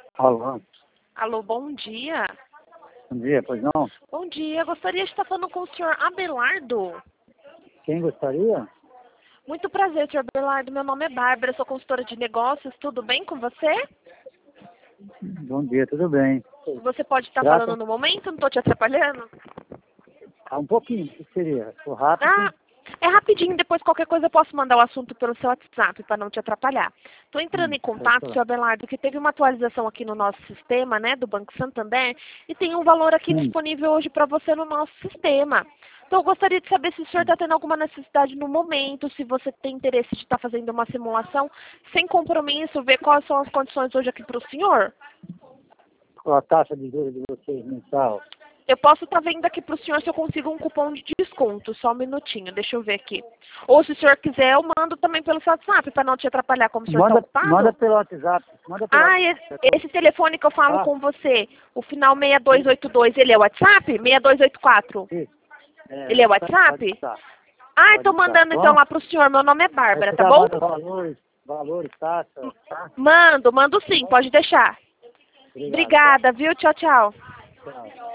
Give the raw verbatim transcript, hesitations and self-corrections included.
Alô, Alô, bom dia. bom dia, pois não? Bom dia, gostaria de estar falando com o senhor Abelardo. Quem gostaria? Muito prazer, senhor Abelardo. Meu nome é Bárbara, sou consultora de negócios. Tudo bem com você? Bom dia, tudo bem. Você pode estar Trata- falando no momento? Não estou te atrapalhando? Ah, um pouquinho, o que seria? Sou rápido. Ah, é rapidinho. Depois, qualquer coisa, eu posso mandar o assunto pelo seu WhatsApp para não te atrapalhar. Estou entrando Hum, em pode contato, falar. senhor Abelardo, que teve uma atualização aqui no nosso sistema, né, do Banco Santander, e tem um valor aqui Hum, disponível hoje para você no nosso sistema. Então, eu gostaria de saber se o senhor está tendo alguma necessidade no momento, se você tem interesse de estar fazendo uma simulação sem compromisso, ver quais são as condições hoje aqui para o senhor. qual a taxa de juros de vocês mensal? Eu posso estar vendo aqui para o senhor se eu consigo um cupom de desconto. Só um minutinho, deixa eu ver aqui. Ou se o senhor quiser, eu mando também pelo seu WhatsApp, para não te atrapalhar, como o senhor está Manda, ocupado. manda pelo WhatsApp. Manda pelo Ah, WhatsApp. esse, esse telefone que eu falo Ah, com você, o final seis dois oito dois, ele é WhatsApp? seis dois oito quatro. isso. É, Ele é pode WhatsApp? estar. Ah, Pode estou estar. mandando então Bom, lá para o senhor. Meu nome é aí Bárbara, você tá já bom? manda valores, valores, taxa, tá? Mando, mando sim, pode deixar. Obrigado, tá? Obrigada, viu? Tchau, tchau. Tchau.